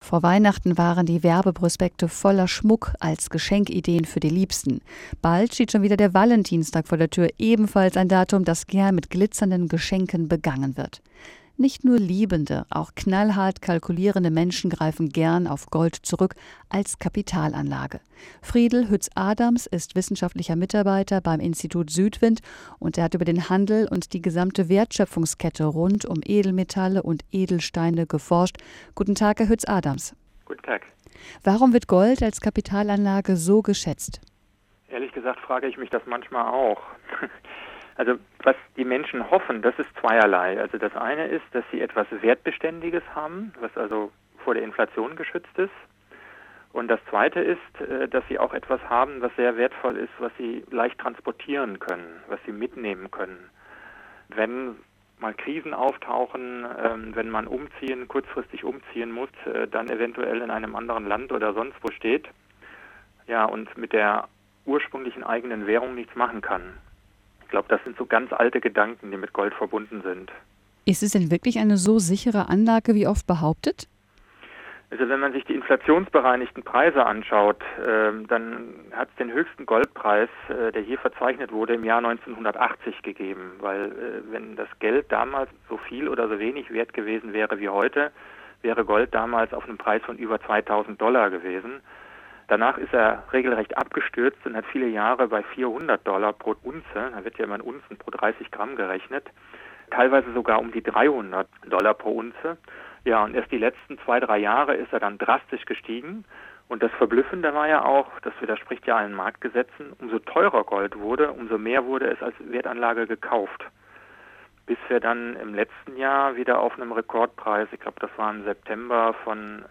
Vor Weihnachten waren die Werbeprospekte voller Schmuck als Geschenkideen für die Liebsten. Bald steht schon wieder der Valentinstag vor der Tür, ebenfalls ein Datum, das gern mit glitzernden Geschenken begangen wird. Nicht nur Liebende, auch knallhart kalkulierende Menschen greifen gern auf Gold zurück als Kapitalanlage. Friedel Hütz-Adams ist wissenschaftlicher Mitarbeiter beim Institut Südwind und er hat über den Handel und die gesamte Wertschöpfungskette rund um Edelmetalle und Edelsteine geforscht. Guten Tag, Herr Hütz-Adams. Guten Tag. Warum wird Gold als Kapitalanlage so geschätzt? Ehrlich gesagt frage ich mich das manchmal auch. Also was die Menschen hoffen, das ist zweierlei. Also das eine ist, dass sie etwas Wertbeständiges haben, was also vor der Inflation geschützt ist. Und das zweite ist, dass sie auch etwas haben, was sehr wertvoll ist, was sie leicht transportieren können, was sie mitnehmen können. Wenn mal Krisen auftauchen, wenn man kurzfristig umziehen muss, dann eventuell in einem anderen Land oder sonst wo steht, ja, und mit der ursprünglichen eigenen Währung nichts machen kann. Ich glaube, das sind so ganz alte Gedanken, die mit Gold verbunden sind. Ist es denn wirklich eine so sichere Anlage, wie oft behauptet? Also wenn man sich die inflationsbereinigten Preise anschaut, dann hat es den höchsten Goldpreis, der je verzeichnet wurde, im Jahr 1980 gegeben. Weil wenn das Geld damals so viel oder so wenig wert gewesen wäre wie heute, wäre Gold damals auf einem Preis von über $2.000 gewesen. Danach ist er regelrecht abgestürzt und hat viele Jahre bei $400 pro Unze, da wird ja immer in Unzen pro 30 Gramm gerechnet, teilweise sogar um die $300 pro Unze. Ja, und erst die letzten 2-3 Jahre ist er dann drastisch gestiegen. Und das Verblüffende war ja auch, das widerspricht ja allen Marktgesetzen, umso teurer Gold wurde, umso mehr wurde es als Wertanlage gekauft. Bis wir dann im letzten Jahr wieder auf einem Rekordpreis, ich glaube, das war im September, von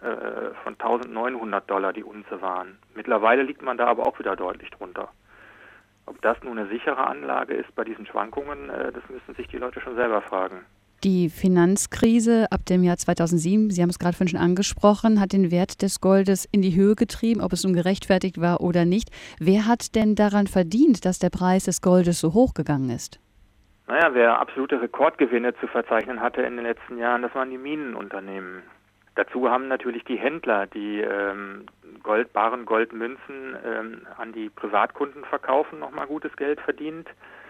$1.900 die Unze waren. Mittlerweile liegt man da aber auch wieder deutlich drunter. Ob das nun eine sichere Anlage ist bei diesen Schwankungen, das müssen sich die Leute schon selber fragen. Die Finanzkrise ab dem Jahr 2007, Sie haben es gerade vorhin schon angesprochen, hat den Wert des Goldes in die Höhe getrieben, ob es nun gerechtfertigt war oder nicht. Wer hat denn daran verdient, dass der Preis des Goldes so hoch gegangen ist? Naja, wer absolute Rekordgewinne zu verzeichnen hatte in den letzten Jahren, das waren die Minenunternehmen. Dazu haben natürlich die Händler, die baren Goldmünzen an die Privatkunden verkaufen, nochmal gutes Geld verdient.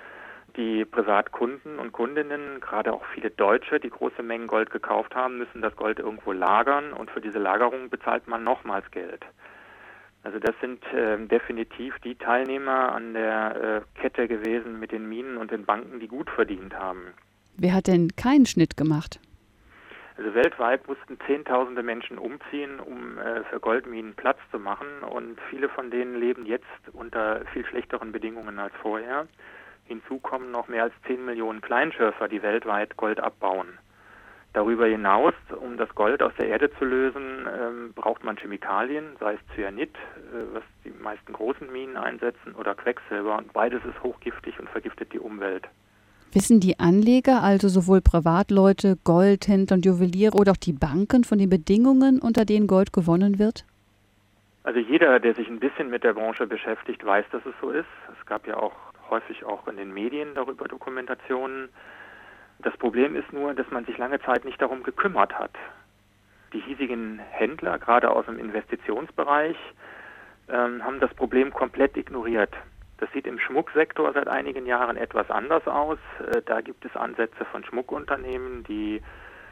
Die Privatkunden und Kundinnen, gerade auch viele Deutsche, die große Mengen Gold gekauft haben, müssen das Gold irgendwo lagern und für diese Lagerung bezahlt man nochmals Geld. Also das sind definitiv die Teilnehmer an der Kette gewesen mit den Minen und den Banken, die gut verdient haben. Wer hat denn keinen Schnitt gemacht? Also weltweit mussten Zehntausende Menschen umziehen, um für Goldminen Platz zu machen. Und viele von denen leben jetzt unter viel schlechteren Bedingungen als vorher. Hinzu kommen noch mehr als 10 Millionen Kleinschürfer, die weltweit Gold abbauen. Darüber hinaus, um das Gold aus der Erde zu lösen, braucht man Chemikalien, sei es Cyanid, was die meisten großen Minen einsetzen, oder Quecksilber. Und beides ist hochgiftig und vergiftet die Umwelt. Wissen die Anleger, also sowohl Privatleute, Goldhändler und Juweliere oder auch die Banken, von den Bedingungen, unter denen Gold gewonnen wird? Also jeder, der sich ein bisschen mit der Branche beschäftigt, weiß, dass es so ist. Es gab ja auch häufig auch in den Medien darüber Dokumentationen. Das Problem ist nur, dass man sich lange Zeit nicht darum gekümmert hat. Die hiesigen Händler, gerade aus dem Investitionsbereich, haben das Problem komplett ignoriert. Das sieht im Schmucksektor seit einigen Jahren etwas anders aus. Da gibt es Ansätze von Schmuckunternehmen, die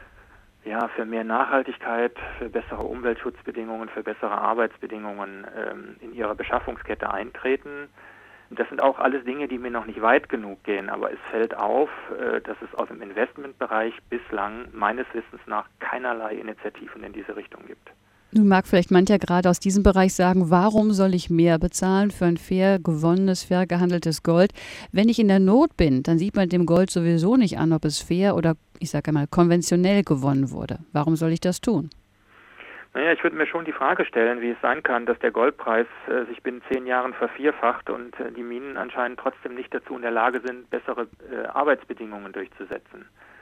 für mehr Nachhaltigkeit, für bessere Umweltschutzbedingungen, für bessere Arbeitsbedingungen in ihrer Beschaffungskette eintreten. Das sind auch alles Dinge, die mir noch nicht weit genug gehen, aber es fällt auf, dass es aus dem Investmentbereich bislang meines Wissens nach keinerlei Initiativen in diese Richtung gibt. Nun mag vielleicht mancher gerade aus diesem Bereich sagen, warum soll ich mehr bezahlen für ein fair gewonnenes, fair gehandeltes Gold? Wenn ich in der Not bin, dann sieht man dem Gold sowieso nicht an, ob es fair oder, ich sage einmal, konventionell gewonnen wurde. Warum soll ich das tun? Naja, ich würde mir schon die Frage stellen, wie es sein kann, dass der Goldpreis sich binnen 10 Jahren vervierfacht und die Minen anscheinend trotzdem nicht dazu in der Lage sind, bessere Arbeitsbedingungen durchzusetzen.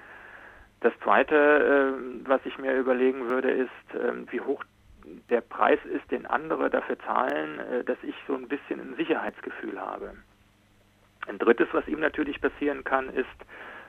Das Zweite, was ich mir überlegen würde, ist, wie hoch der Preis ist, den andere dafür zahlen, dass ich so ein bisschen ein Sicherheitsgefühl habe. Ein drittes, was ihm natürlich passieren kann, ist,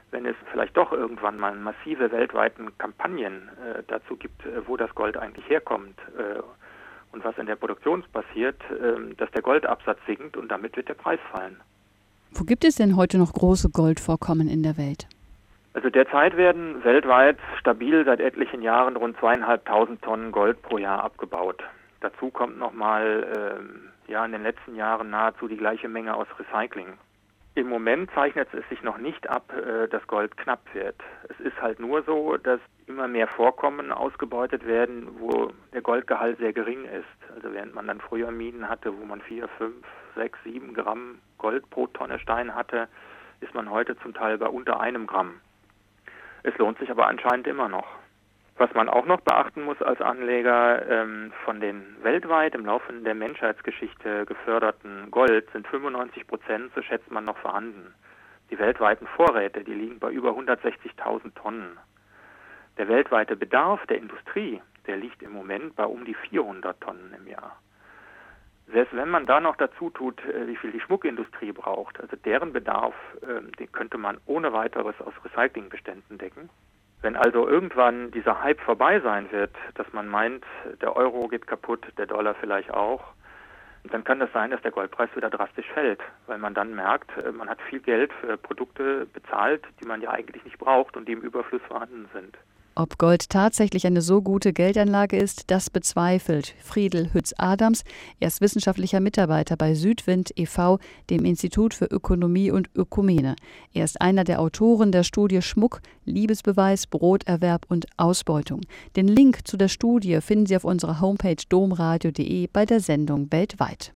wenn es vielleicht doch irgendwann mal massive weltweiten Kampagnen dazu gibt, wo das Gold eigentlich herkommt und was in der Produktion passiert, dass der Goldabsatz sinkt und damit wird der Preis fallen. Wo gibt es denn heute noch große Goldvorkommen in der Welt? Also derzeit werden weltweit stabil seit etlichen Jahren rund 2.500 Tonnen Gold pro Jahr abgebaut. Dazu kommt nochmal in den letzten Jahren nahezu die gleiche Menge aus Recycling. Im Moment zeichnet es sich noch nicht ab, dass Gold knapp wird. Es ist halt nur so, dass immer mehr Vorkommen ausgebeutet werden, wo der Goldgehalt sehr gering ist. Also während man dann früher Minen hatte, wo man 4, 5, 6, 7 Gramm Gold pro Tonne Stein hatte, ist man heute zum Teil bei unter 1 Gramm. Es lohnt sich aber anscheinend immer noch. Was man auch noch beachten muss als Anleger, von den weltweit im Laufe der Menschheitsgeschichte geförderten Gold sind 95%, so schätzt man, noch vorhanden. Die weltweiten Vorräte, die liegen bei über 160.000 Tonnen. Der weltweite Bedarf der Industrie, der liegt im Moment bei um die 400 Tonnen im Jahr. Selbst wenn man da noch dazu tut, wie viel die Schmuckindustrie braucht, also deren Bedarf, den könnte man ohne weiteres aus Recyclingbeständen decken. Wenn also irgendwann dieser Hype vorbei sein wird, dass man meint, der Euro geht kaputt, der Dollar vielleicht auch, dann kann das sein, dass der Goldpreis wieder drastisch fällt, weil man dann merkt, man hat viel Geld für Produkte bezahlt, die man ja eigentlich nicht braucht und die im Überfluss vorhanden sind. Ob Gold tatsächlich eine so gute Geldanlage ist, das bezweifelt Friedel Hütz-Adams. Er ist wissenschaftlicher Mitarbeiter bei Südwind e.V., dem Institut für Ökonomie und Ökumene. Er ist einer der Autoren der Studie Schmuck, Liebesbeweis, Broterwerb und Ausbeutung. Den Link zu der Studie finden Sie auf unserer Homepage domradio.de bei der Sendung Weltweit.